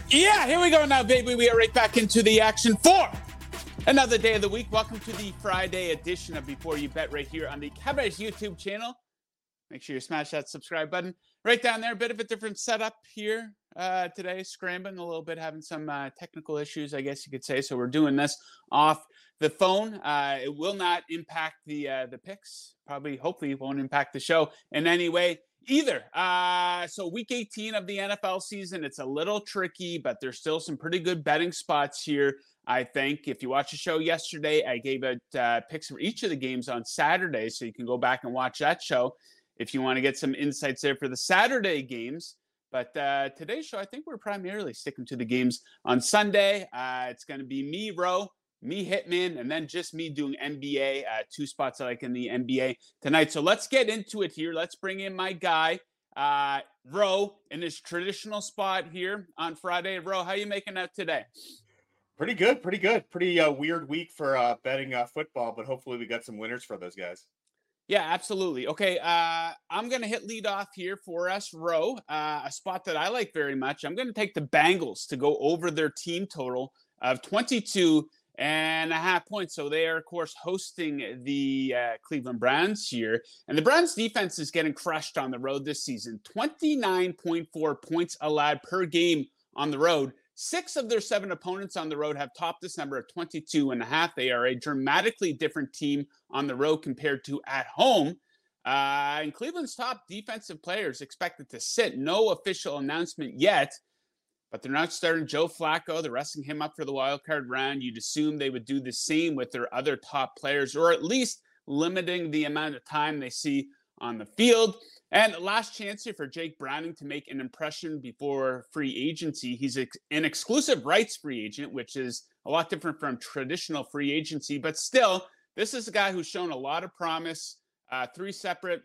Yeah, here we go now, baby. We are right back into the action for another day of the week. Welcome to the Friday edition of Before You Bet right here on the Cowboys YouTube channel. Make sure you smash that subscribe button right down there. A bit of a different setup here today. Scrambling a little bit, having some technical issues, I guess you could say. So we're doing this off the phone. It will not impact the picks. Probably, hopefully, it won't impact the show in any way either. So week 18 of the NFL season, it's a little tricky, but there's still some pretty good betting spots here. I think if you watched the show yesterday, I gave it picks for each of the games on Saturday, so you can go back and watch that show if you want to get some insights there for the Saturday games. But today's show, I think we're primarily sticking to the games on Sunday. It's going to be me, Ro, me, Hitman, and then just me doing NBA, two spots I like in the NBA tonight. So let's get into it here. Let's bring in my guy, Ro, in his traditional spot here on Friday. Ro, how you making out today? Pretty good. Pretty weird week for betting football, but hopefully we got some winners for those guys. Yeah, absolutely. Okay, I'm going to hit lead off here for us, Ro, a spot that I like very much. I'm going to take the Bengals to go over their team total of 22.5 points. So they are, of course, hosting the Cleveland Browns here. And the Browns defense is getting crushed on the road this season. 29.4 points allowed per game on the road. 6 of their 7 opponents on the road have topped this number of 22.5. They are a dramatically different team on the road compared to at home. And Cleveland's top defensive players expected to sit. No official announcement yet, but they're not starting Joe Flacco. They're resting him up for the wild card round. You'd assume they would do the same with their other top players, or at least limiting the amount of time they see on the field. And last chance here for Jake Browning to make an impression before free agency. He's an exclusive rights free agent, which is a lot different from traditional free agency. But still, this is a guy who's shown a lot of promise. 3 separate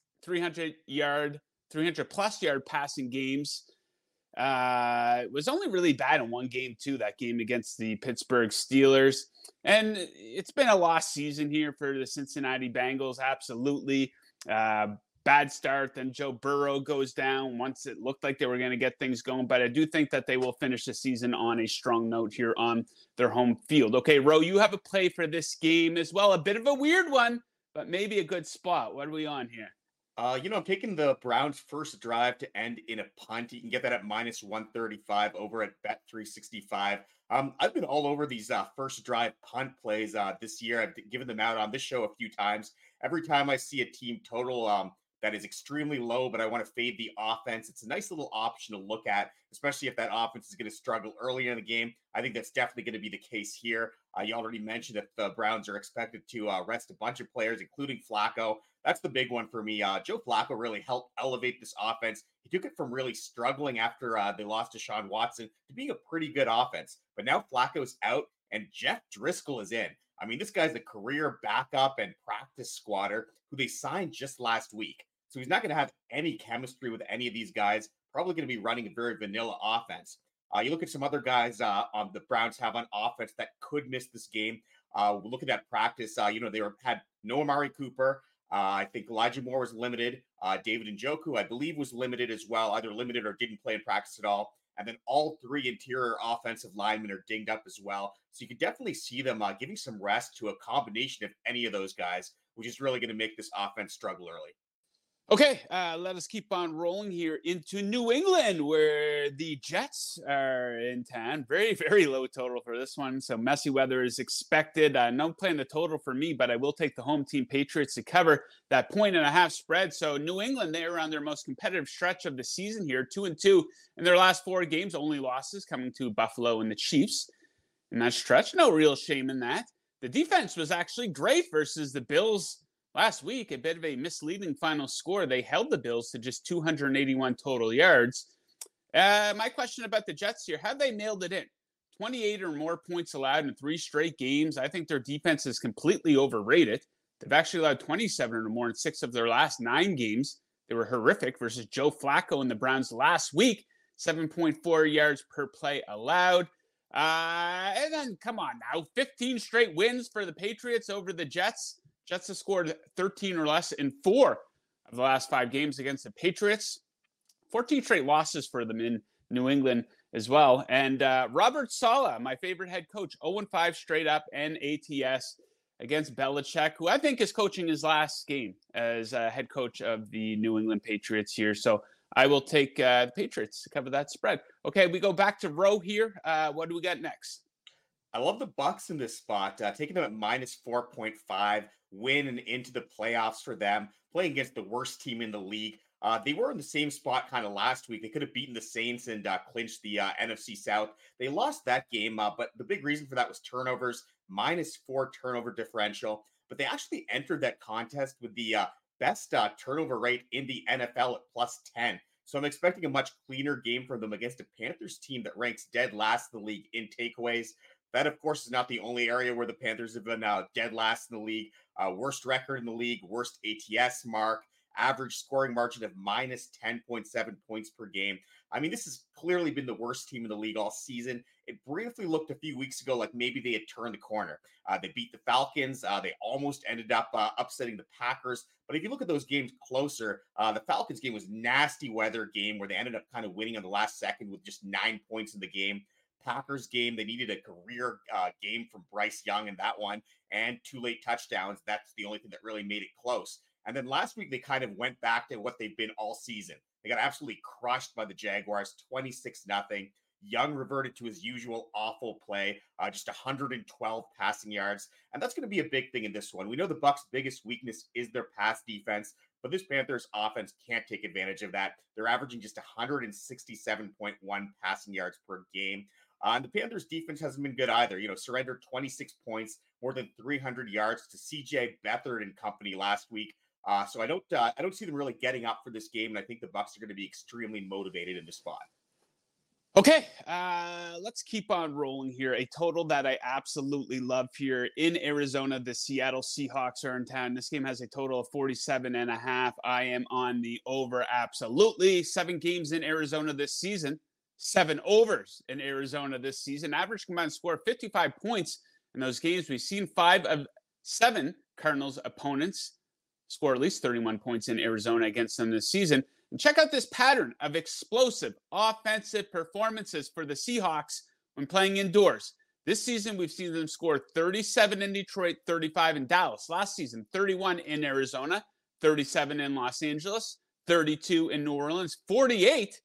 300-plus yard passing games. It was only really bad in one game, too, that game against the Pittsburgh Steelers. And it's been a lost season here for the Cincinnati Bengals, absolutely. Bad start, then Joe Burrow goes down once it looked like they were going to get things going. But I do think that they will finish the season on a strong note here on their home field. Okay, Ro, you have a play for this game as well. A bit of a weird one, but maybe a good spot. What are we on here? I'm taking the Browns' first drive to end in a punt. You can get that at minus 135 over at Bet365. I've been all over these first drive punt plays this year. I've given them out on this show a few times. Every time I see a team total that is extremely low, but I want to fade the offense, it's a nice little option to look at, especially if that offense is going to struggle early in the game. I think that's definitely going to be the case here. You already mentioned that the Browns are expected to rest a bunch of players, including Flacco. That's the big one for me. Joe Flacco really helped elevate this offense. He took it from really struggling after they lost to Deshaun Watson to being a pretty good offense. But now Flacco's out and Jeff Driscoll is in. I mean, this guy's a career backup and practice squatter who they signed just last week. So he's not going to have any chemistry with any of these guys. Probably going to be running a very vanilla offense. You look at some other guys on the Browns have on offense that could miss this game. Look at that practice. They had no Amari Cooper. I think Elijah Moore was limited. David Njoku, I believe, was limited as well, either limited or didn't play in practice at all. And then all 3 interior offensive linemen are dinged up as well. So you could definitely see them giving some rest to a combination of any of those guys, which is really going to make this offense struggle early. Okay, let us keep on rolling here into New England, where the Jets are in town. Very, very low total for this one, so messy weather is expected. No playing the total for me, but I will take the home team Patriots to cover that 1.5 spread. So New England, they are on their most competitive stretch of the season here, 2-2 in their last 4 games, only losses coming to Buffalo and the Chiefs in that stretch. No real shame in that. The defense was actually great versus the Bills last week, a bit of a misleading final score. They held the Bills to just 281 total yards. My question about the Jets here, have they nailed it in? 28 or more points allowed in 3 straight games. I think their defense is completely overrated. They've actually allowed 27 or more in 6 of their last 9 games. They were horrific versus Joe Flacco and the Browns last week. 7.4 yards per play allowed. And then, come on now, 15 straight wins for the Patriots over the Jets. Jets have scored 13 or less in 4 of the last 5 games against the Patriots. 14 straight losses for them in New England as well. And Robert Saleh, my favorite head coach, 0-5 straight up and ATS against Belichick, who I think is coaching his last game as head coach of the New England Patriots here. So I will take the Patriots to cover that spread. Okay, we go back to Row here. What do we got next? I love the Bucks in this spot, taking them at minus 4.5, win and into the playoffs for them, playing against the worst team in the league. They were in the same spot kind of last week. They could have beaten the Saints and clinched the NFC South. They lost that game, but the big reason for that was turnovers, -4 turnover differential. But they actually entered that contest with the best turnover rate in the NFL at +10. So I'm expecting a much cleaner game from them against a Panthers team that ranks dead last in the league in takeaways. That, of course, is not the only area where the Panthers have been dead last in the league. Worst record in the league, worst ATS mark, average scoring margin of -10.7 points per game. I mean, this has clearly been the worst team in the league all season. It briefly looked a few weeks ago like maybe they had turned the corner. They beat the Falcons. They almost ended up upsetting the Packers. But if you look at those games closer, the Falcons game was nasty weather game where they ended up kind of winning on the last second with just 9 points in the game. Packers game, they needed a career game from Bryce Young in that one and 2 late touchdowns. That's the only thing that really made it close. And then last week, they kind of went back to what they've been all season. They got absolutely crushed by the Jaguars, 26-0. Young reverted to his usual awful play, just 112 passing yards. And that's going to be a big thing in this one. We know the Bucs' biggest weakness is their pass defense, but this Panthers offense can't take advantage of that. They're averaging just 167.1 passing yards per game. And the Panthers defense hasn't been good either. Surrendered 26 points, more than 300 yards to CJ Beathard and company last week. So I don't see them really getting up for this game, and I think the Bucs are going to be extremely motivated in this spot. Okay, let's keep on rolling here. A total that I absolutely love here in Arizona. The Seattle Seahawks are in town. This game has a total of 47.5. I am on the over, absolutely. 7 games in Arizona this season. 7 overs in Arizona this season. Average combined score 55 points in those games. We've seen 5 of 7 Cardinals opponents score at least 31 points in Arizona against them this season. And check out this pattern of explosive offensive performances for the Seahawks when playing indoors. This season, we've seen them score 37 in Detroit, 35 in Dallas. Last season, 31 in Arizona, 37 in Los Angeles, 32 in New Orleans, 48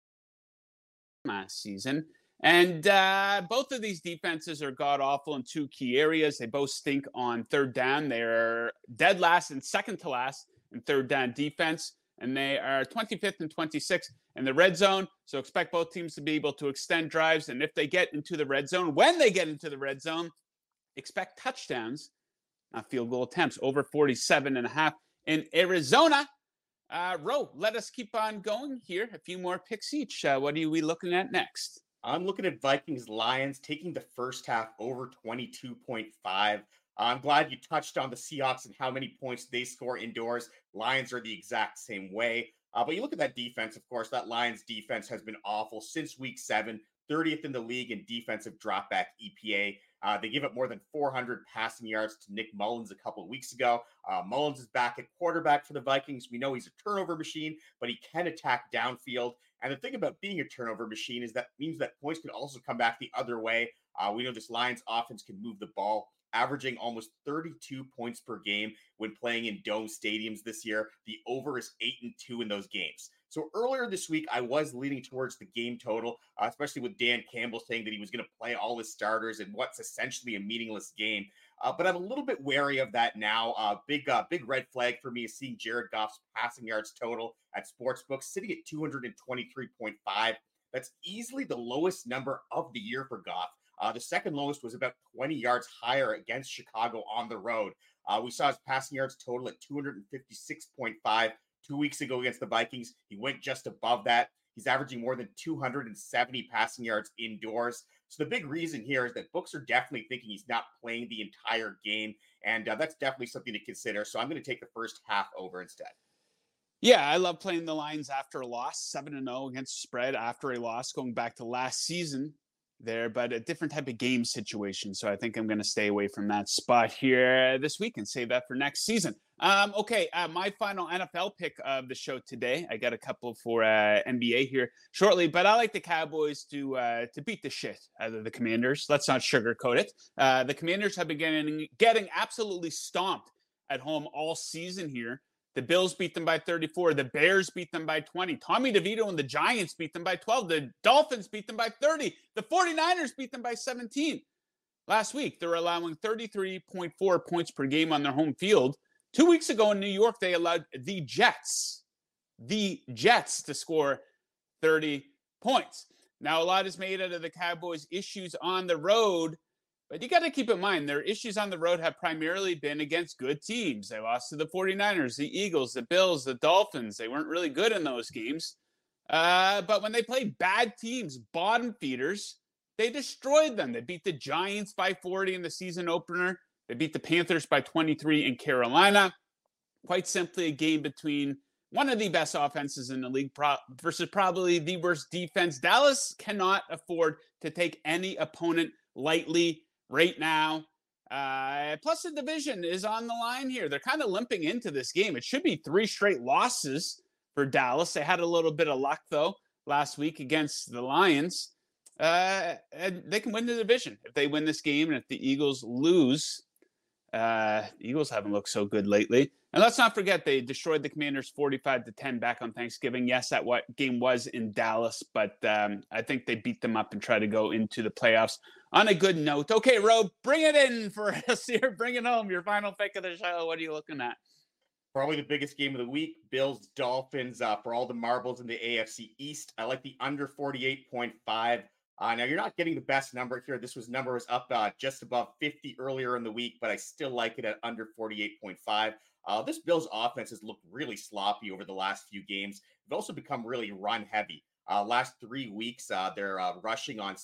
last season. And both of these defenses are god-awful in 2 key areas. They both stink on third down. They're dead last and second to last in third down defense. And they are 25th and 26th in the red zone. So expect both teams to be able to extend drives. And if they get into the red zone, when they get into the red zone, expect touchdowns, not field goal attempts, over 47.5 in Arizona. Ro, let us keep on going here. A few more picks each. What are we looking at next? I'm looking at Vikings Lions taking the first half over 22.5. I'm glad you touched on the Seahawks and how many points they score indoors. Lions are the exact same way. But you look at that defense, of course, that Lions defense has been awful since week 7, 30th in the league in defensive dropback EPA. They give up more than 400 passing yards to Nick Mullins a couple of weeks ago. Mullins is back at quarterback for the Vikings. We know he's a turnover machine, but he can attack downfield. And the thing about being a turnover machine is that means that points can also come back the other way. We know this Lions offense can move the ball, averaging almost 32 points per game when playing in dome stadiums this year. The over is 8-2 in those games. So earlier this week, I was leaning towards the game total, especially with Dan Campbell saying that he was going to play all his starters in what's essentially a meaningless game. But I'm a little bit wary of that now. Big red flag for me is seeing Jared Goff's passing yards total at Sportsbook sitting at 223.5. That's easily the lowest number of the year for Goff. The second lowest was about 20 yards higher against Chicago on the road. We saw his passing yards total at 256.5 2 weeks ago against the Vikings. He went just above that. He's averaging more than 270 passing yards indoors. So the big reason here is that books are definitely thinking he's not playing the entire game. And that's definitely something to consider. So I'm going to take the first half over instead. Yeah, I love playing the Lions after a loss, 7-0 against spread after a loss, going back to last season there, but a different type of game situation. So I think I'm going to stay away from that spot here this week and save that for next season. Okay, my final NFL pick of the show today. I got a couple for NBA here shortly, but I like the Cowboys to beat the shit out of the Commanders. Let's not sugarcoat it. The Commanders have been getting absolutely stomped at home all season here. The Bills beat them by 34. The Bears beat them by 20. Tommy DeVito and the Giants beat them by 12. The Dolphins beat them by 30. The 49ers beat them by 17. Last week, they're allowing 33.4 points per game on their home field. 2 weeks ago in New York, they allowed the Jets to score 30 points. Now, a lot is made out of the Cowboys' issues on the road, but you got to keep in mind their issues on the road have primarily been against good teams. They lost to the 49ers, the Eagles, the Bills, the Dolphins. They weren't really good in those games. But when they played bad teams, bottom feeders, they destroyed them. They beat the Giants by 40 in the season opener. They beat the Panthers by 23 in Carolina. Quite simply a game between one of the best offenses in the league versus probably the worst defense. Dallas cannot afford to take any opponent lightly right now. Plus, the division is on the line here. They're kind of limping into this game. It should be 3 straight losses for Dallas. They had a little bit of luck, though, last week against the Lions. And they can win the division if they win this game. And if the Eagles lose, Eagles haven't looked so good lately. And let's not forget, they destroyed the Commanders 45-10 back on Thanksgiving. Yes, that game was in Dallas, but I think they beat them up and try to go into the playoffs on a good note. Okay, Ro, bring it in for us here. Bring it home. Your final pick of the show. What are you looking at? Probably the biggest game of the week, Bills, Dolphins, for all the marbles in the AFC East. I like the under 48.5. Now, you're not getting the best number here. This number was up just above 50 earlier in the week, but I still like it at under 48.5. This Bills offense has looked really sloppy over the last few games. They've also become really run heavy. Last 3 weeks, they're rushing on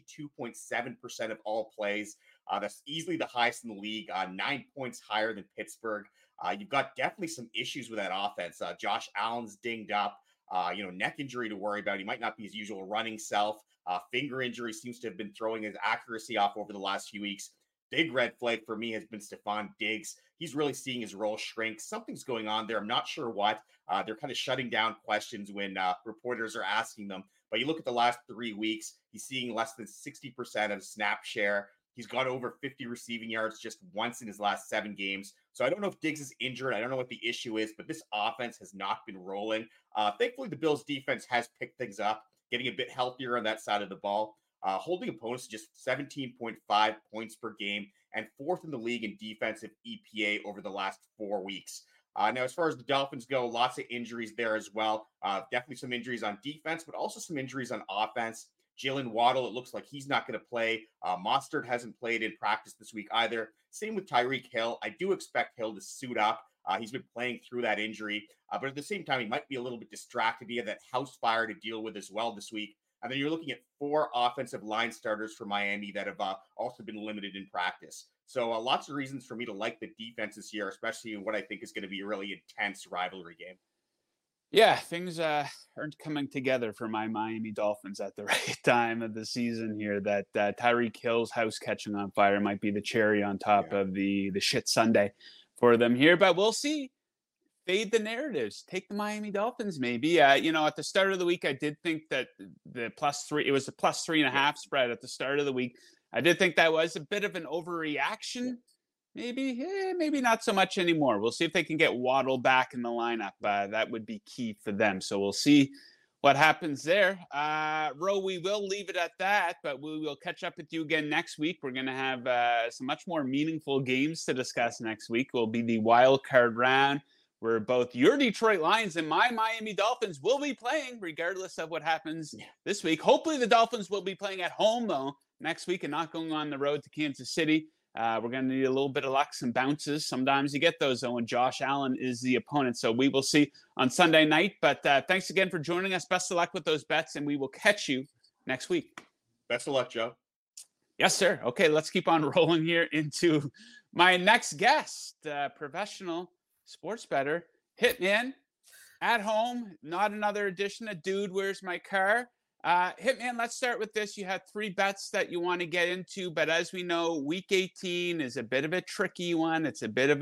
62.7% of all plays. That's easily the highest in the league, 9 points higher than Pittsburgh. You've got definitely some issues with that offense. Josh Allen's dinged up, neck injury to worry about. He might not be his usual running self. Finger injury seems to have been throwing his accuracy off over the last few weeks. Big red flag for me has been Stephon Diggs. He's really seeing his role shrink. Something's going on there. I'm not sure what. They're kind of shutting down questions when reporters are asking them. But you look at the last 3 weeks, he's seeing less than 60% of snap share. He's got over 50 receiving yards just once in his last 7 games. So I don't know if Diggs is injured. I don't know what the issue is, but this offense has not been rolling. Thankfully, the Bills defense has picked things up, getting a bit healthier on that side of the ball. Holding opponents to just 17.5 points per game and 4th in the league in defensive EPA over the last 4 weeks. Now, as far as the Dolphins go, lots of injuries there as well. Definitely some injuries on defense, but also some injuries on offense. Jalen Waddle, it looks like he's not going to play. Mostert hasn't played in practice this week either. Same with Tyreek Hill. I do expect Hill to suit up. He's been playing through that injury, but at the same time, he might be a little bit distracted. He had that house fire to deal with as well this week. And then you're looking at 4 offensive line starters for Miami that have also been limited in practice. So lots of reasons for me to like the defense this year, especially in what I think is going to be a really intense rivalry game. Yeah, things aren't coming together for my Miami Dolphins at the right time of the season here. That Tyreek Hill's house catching on fire might be the cherry on top of the shit Sunday for them here. But we'll see. Fade the narratives. Take the Miami Dolphins, maybe. At the start of the week, I did think that the +3, it was a +3.5 spread at the start of the week. I did think that was a bit of an overreaction. Maybe not so much anymore. We'll see if they can get Waddle back in the lineup. That would be key for them. So we'll see what happens there. Ro, we will leave it at that, but we will catch up with you again next week. We're going to have some much more meaningful games to discuss next week. Will be the wild card round, where both your Detroit Lions and my Miami Dolphins will be playing, regardless of what happens this week. Hopefully the Dolphins will be playing at home, though, next week and not going on the road to Kansas City. We're going to need a little bit of luck, some bounces. Sometimes you get those, though, when Josh Allen is the opponent. So we will see on Sunday night. But thanks again for joining us. Best of luck with those bets, and we will catch you next week. Best of luck, Joe. Yes, sir. Okay, let's keep on rolling here into my next guest, professional sports bettor, Hitman, at home. Not another edition of Dude, Where's My Car? Hitman, let's start with this. You had 3 bets that you want to get into, but as we know, week 18 is a bit of a tricky one. It's a bit of a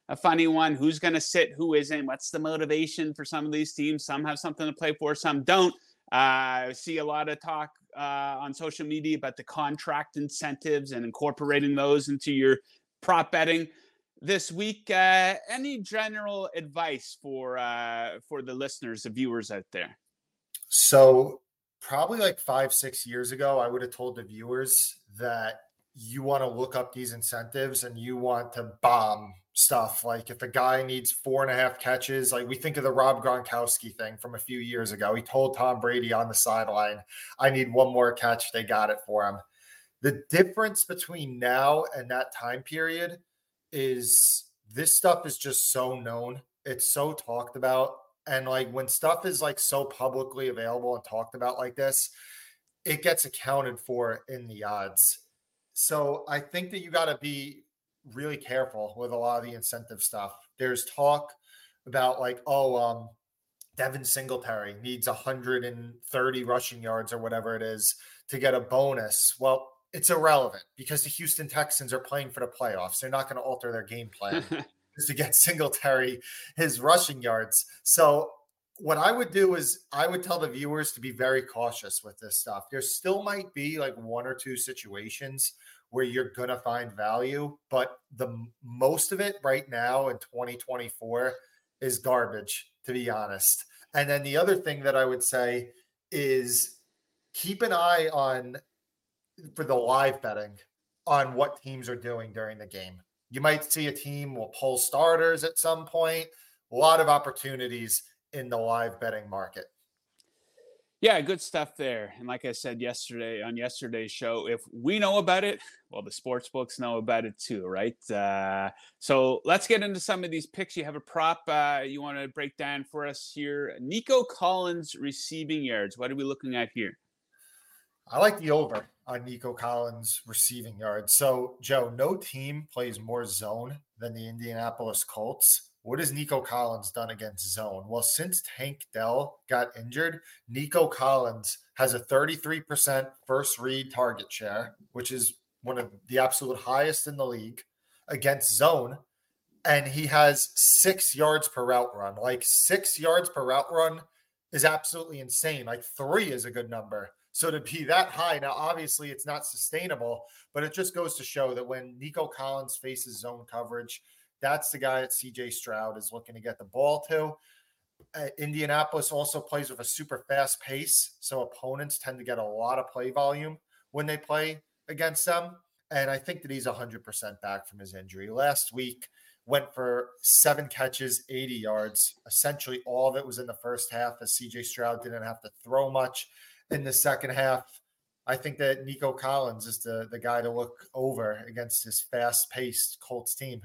a funny one. Who's going to sit? Who isn't? What's the motivation for some of these teams? Some have something to play for, some don't. I see a lot of talk on social media about the contract incentives and incorporating those into your prop betting this week. Any general advice for the listeners, the viewers out there? So probably like 5-6 years ago, I would have told the viewers that you want to look up these incentives and you want to bomb stuff. Like if a guy needs 4.5 catches, like we think of the Rob Gronkowski thing from a few years ago. He told Tom Brady on the sideline, I need one more catch. They got it for him. The difference between now and that time period is this stuff is just so known. It's so talked about. And like when stuff is like so publicly available and talked about like this, it gets accounted for in the odds. So I think that you got to be really careful with a lot of the incentive stuff. There's talk about like, Devin Singletary needs 130 rushing yards or whatever it is to get a bonus. Well, it's irrelevant because the Houston Texans are playing for the playoffs. They're not going to alter their game plan to get Singletary his rushing yards. So what I would do is I would tell the viewers to be very cautious with this stuff. There still might be like 1 or 2 situations where you're going to find value, but the most of it right now in 2024 is garbage, to be honest. And then the other thing that I would say is keep an eye on, for the live betting, on what teams are doing during the game. You might see a team will pull starters at some point. A lot of opportunities in the live betting market. Yeah, good stuff there. And like I said yesterday on yesterday's show, if we know about it, well, the sports books know about it too, right? So let's get into some of these picks. You have a prop you want to break down for us here. Nico Collins receiving yards. What are we looking at here? I like the over on Nico Collins receiving yards. So, Joe, no team plays more zone than the Indianapolis Colts. What has Nico Collins done against zone? Well, since Tank Dell got injured, Nico Collins has a 33% first read target share, which is one of the absolute highest in the league against zone. And he has 6 yards per route run. Like 6 yards per route run is absolutely insane. Like 3 is a good number. So to be that high, now obviously it's not sustainable, but it just goes to show that when Nico Collins faces zone coverage, that's the guy that CJ Stroud is looking to get the ball to. Indianapolis also plays with a super fast pace, so opponents tend to get a lot of play volume when they play against them. And I think that he's 100% back from his injury. Last week, went for 7 catches, 80 yards. Essentially all of it was in the first half as CJ Stroud didn't have to throw much in the second half. I think that Nico Collins is the guy to look over against his fast-paced Colts team.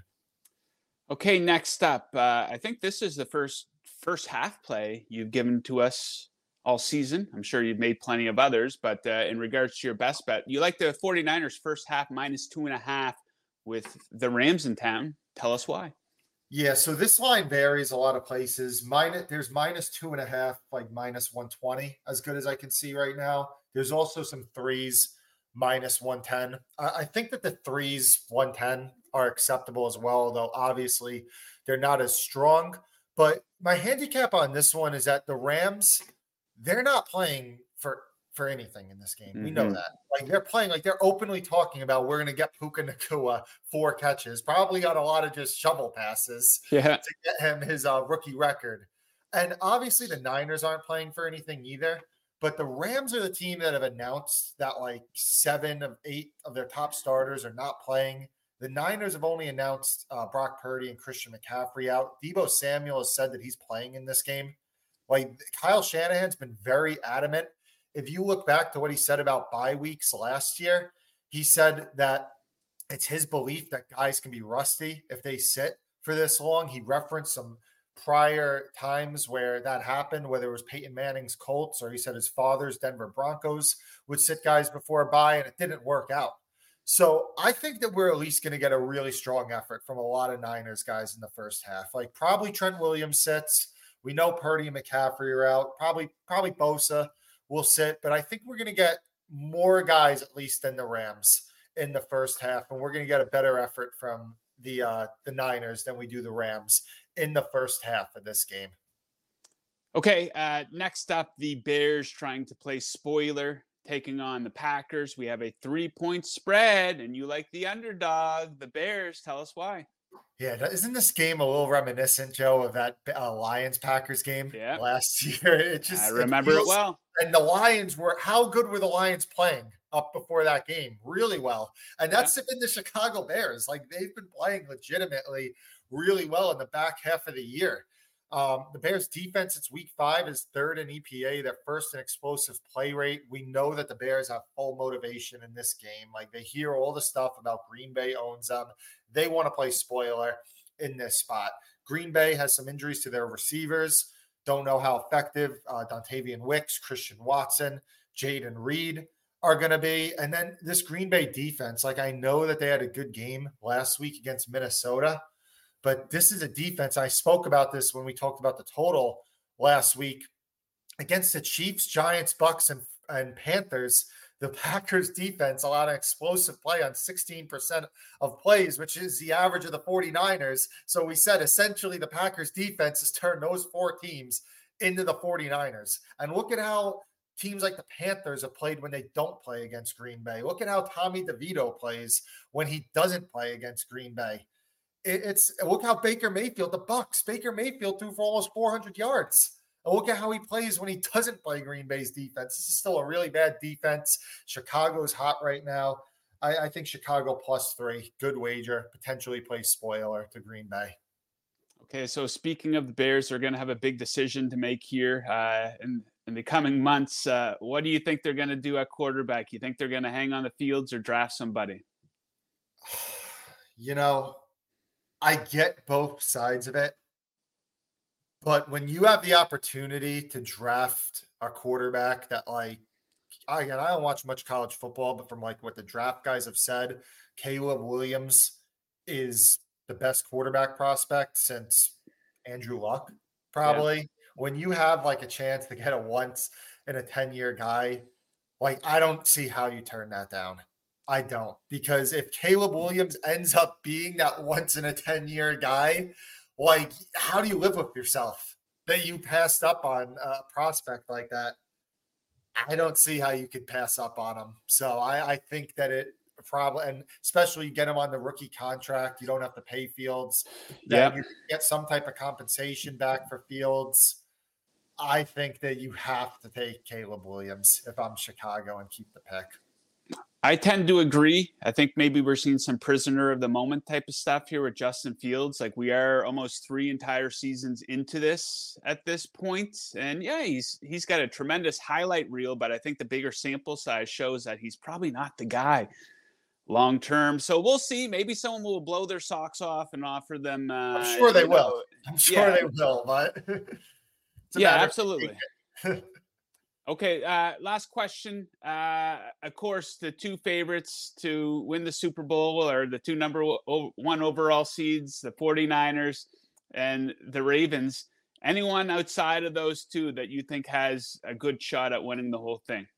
Okay, next up, I think this is the first half play you've given to us all season. I'm sure you've made plenty of others, but in regards to your best bet, you like the 49ers first half -2.5 with the Rams in town. Tell us why. Yeah, so this line varies a lot of places. There's -2.5, like -120, as good as I can see right now. There's also some threes, -110. I think that the threes, 110, are acceptable as well, though obviously they're not as strong. But my handicap on this one is that the Rams, they're not playing for anything in this game. Mm-hmm. We know that. Like they're playing, like they're openly talking about we're going to get Puka Nacua 4 catches, probably on a lot of just shovel passes to get him his rookie record. And obviously the Niners aren't playing for anything either. But the Rams are the team that have announced that like 7 of 8 of their top starters are not playing. The Niners have only announced Brock Purdy and Christian McCaffrey out. Deebo Samuel has said that he's playing in this game. Like Kyle Shanahan's been very adamant. If you look back to what he said about bye weeks last year, he said that it's his belief that guys can be rusty if they sit for this long. He referenced some prior times where that happened, whether it was Peyton Manning's Colts or he said his father's Denver Broncos would sit guys before a bye, and it didn't work out. So I think that we're at least going to get a really strong effort from a lot of Niners guys in the first half. Like probably Trent Williams sits. We know Purdy and McCaffrey are out. Probably Bosa will sit. But I think we're going to get more guys at least than the Rams in the first half. And we're going to get a better effort from the Niners than we do the Rams in the first half of this game. Okay, next up, the Bears trying to play spoiler, taking on the Packers. We have a 3-point spread, and you like the underdog, the Bears. Tell us why. Yeah, isn't this game a little reminiscent, Joe, of that Lions-Packers game last year? I remember it well. And the Lions how good were the Lions playing up before that game? Really well. And that's been the Chicago Bears. Like, they've been playing legitimately really well in the back half of the year. The Bears defense, it's week 5, is 3rd in EPA. They're 1st in explosive play rate. We know that the Bears have full motivation in this game. Like, they hear all the stuff about Green Bay owns them. They want to play spoiler in this spot. Green Bay has some injuries to their receivers. Don't know how effective Dontavian Wicks, Christian Watson, Jaden Reed are going to be. And then this Green Bay defense, like, I know that they had a good game last week against Minnesota, but this is a defense. I spoke about this when we talked about the total last week against the Chiefs, Giants, Bucks, and Panthers. The Packers defense allowed an explosive play on 16% of plays, which is the average of the 49ers. So we said essentially the Packers defense has turned those 4 teams into the 49ers. And look at how teams like the Panthers have played when they don't play against Green Bay. Look at how Tommy DeVito plays when he doesn't play against Green Bay. Look how Baker Mayfield, the Bucks, Baker Mayfield threw for almost 400 yards. And look at how he plays when he doesn't play Green Bay's defense. This is still a really bad defense. Chicago's hot right now. I think Chicago +3, good wager, potentially play spoiler to Green Bay. Okay, so speaking of the Bears, they're going to have a big decision to make here in the coming months. What do you think they're going to do at quarterback? You think they're going to hang on the fields or draft somebody? You know, I get both sides of it, but when you have the opportunity to draft a quarterback that, like, again, I don't watch much college football, but from like what the draft guys have said, Caleb Williams is the best quarterback prospect since Andrew Luck, probably. Yeah. When you have like a chance to get a once in a 10-year guy, like, I don't see how you turn that down. I don't, because if Caleb Williams ends up being that once in a 10-year guy, like, how do you live with yourself that you passed up on a prospect like that? I don't see how you could pass up on him. So I think that it probably, and especially you get him on the rookie contract, you don't have to pay Fields. Yeah, you get some type of compensation back for Fields. I think that you have to take Caleb Williams if I'm Chicago and keep the pick. I tend to agree. I think maybe we're seeing some prisoner of the moment type of stuff here with Justin Fields. Like, we are almost 3 entire seasons into this at this point. And yeah, he's got a tremendous highlight reel, but I think the bigger sample size shows that he's probably not the guy long term. So we'll see. Maybe someone will blow their socks off and offer them. I'm sure they will. I'm sure they will, but yeah, absolutely. Okay, last question. Of course, the 2 favorites to win the Super Bowl are the 2 number 1 overall seeds, the 49ers and the Ravens. Anyone outside of those 2 that you think has a good shot at winning the whole thing?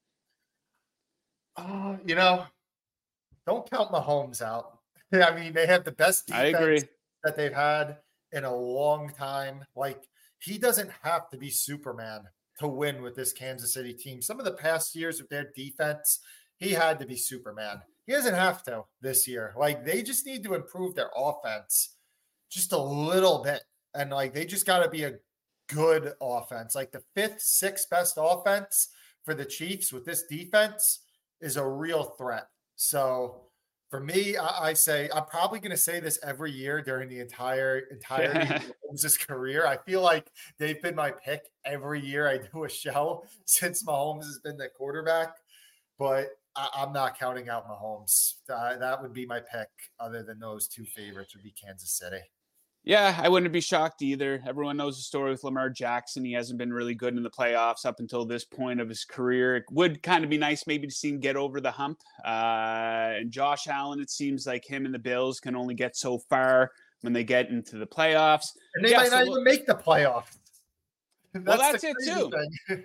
You know, don't count Mahomes out. I mean, they have the best defense that they've had in a long time. Like, he doesn't have to be Superman to win with this Kansas City team. Some of the past years of their defense, he had to be Superman. He doesn't have to this year. Like, they just need to improve their offense just a little bit. And like, they just got to be a good offense. Like, the 5th, 6th best offense for the Chiefs with this defense is a real threat. So for me, I say, I'm probably going to say this every year during the entirety of Mahomes' career. I feel like they've been my pick every year I do a show since Mahomes has been the quarterback, but I'm not counting out Mahomes. That would be my pick other than those 2 favorites would be Kansas City. Yeah, I wouldn't be shocked either. Everyone knows the story with Lamar Jackson. He hasn't been really good in the playoffs up until this point of his career. It would kind of be nice maybe to see him get over the hump. And Josh Allen, it seems like him and the Bills can only get so far when they get into the playoffs. And they might not even make the playoffs. That's it too.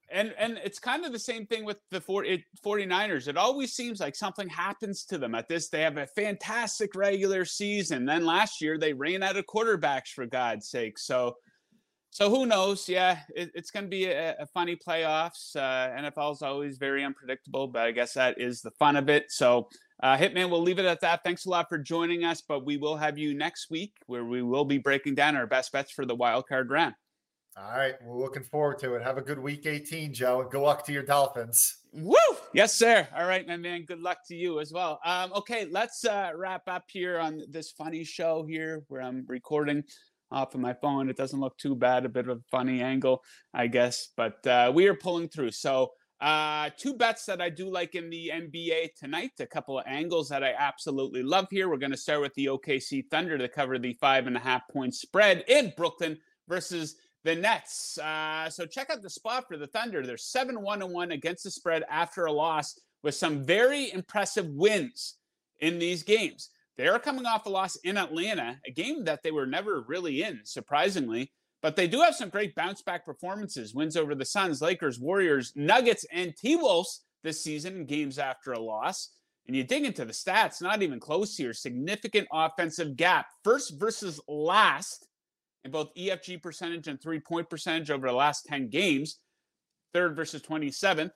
And it's kind of the same thing with the 49ers. It always seems like something happens to them at this. They have a fantastic regular season. Then last year they ran out of quarterbacks, for God's sake. So who knows? Yeah, it's going to be a funny playoffs. NFL is always very unpredictable, but I guess that is the fun of it. So Hitman, we'll leave it at that. Thanks a lot for joining us, but we will have you next week where we will be breaking down our best bets for the wild card round. All right. We're looking forward to it. Have a good week 18, Joe, and good luck to your Dolphins. Woo! Yes, sir. All right, my man. Good luck to you as well. Okay, let's wrap up here on this funny show here where I'm recording off of my phone. It doesn't look too bad. A bit of a funny angle, I guess, but we are pulling through. So two bets that I do like in the NBA tonight, a couple of angles that I absolutely love here. We're going to start with the OKC Thunder to cover the 5.5 point spread in Brooklyn versus the Nets. So check out the spot for the Thunder. They're 7-1-1 against the spread after a loss with some very impressive wins in these games. They are coming off a loss in Atlanta, a game that they were never really in, surprisingly. But they do have some great bounce-back performances. Wins over the Suns, Lakers, Warriors, Nuggets, and T-Wolves this season in games after a loss. And you dig into the stats, not even close here. Significant offensive gap. First versus last in both EFG percentage and three-point percentage over the last 10 games. Third versus 27th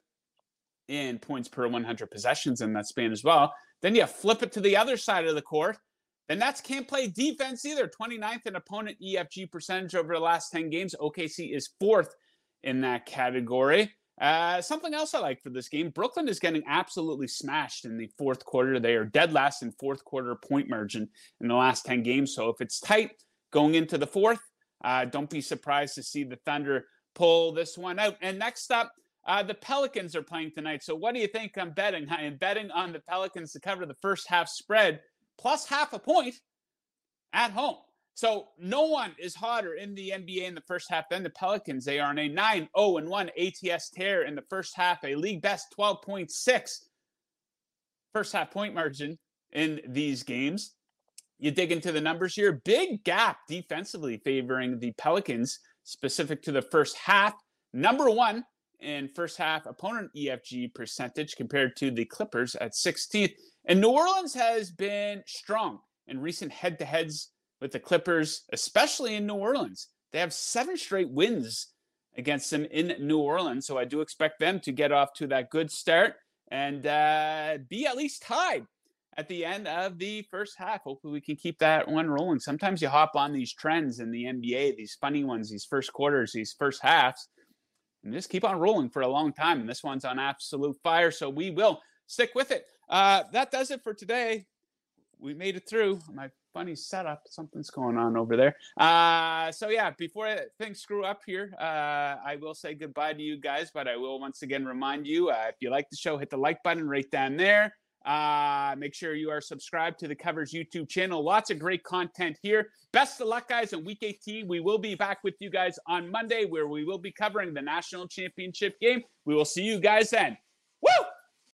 in points per 100 possessions in that span as well. Then you flip it to the other side of the court. The Nets can't play defense either. 29th in opponent EFG percentage over the last 10 games. OKC is fourth in that category. Something else I like for this game, Brooklyn is getting absolutely smashed in the fourth quarter. They are dead last in fourth quarter point margin in the last 10 games. So if it's tight going into the fourth, don't be surprised to see the Thunder pull this one out. And next up, the Pelicans are playing tonight. So what do you think I'm betting? I am betting on the Pelicans to cover the first half spread plus half a point at home. So no one is hotter in the NBA in the first half than the Pelicans. They are on a 9-0-1 ATS tear in the first half, a league best 12.6 first half point margin in these games. You dig into the numbers here, big gap defensively favoring the Pelicans specific to the first half. Number one in first half opponent EFG percentage compared to the Clippers at 16th. And New Orleans has been strong in recent head-to-heads with the Clippers, especially in New Orleans. They have 7 straight wins against them in New Orleans, so I do expect them to get off to that good start and be at least tied at the end of the first half. Hopefully we can keep that one rolling. Sometimes you hop on these trends in the NBA, these funny ones, these first quarters, these first halves, and just keep on rolling for a long time. And this one's on absolute fire, so we will stick with it. That does it for today. We made it through. My funny setup. Something's going on over there. So yeah, before things screw up here, I will say goodbye to you guys, but I will once again remind you, if you like the show, hit the like button right down there. Make sure you are subscribed to the Covers YouTube channel. Lots of great content here. Best of luck, guys, in Week 18. We will be back with you guys on Monday, where we will be covering the national championship game. We will see you guys then. Woo!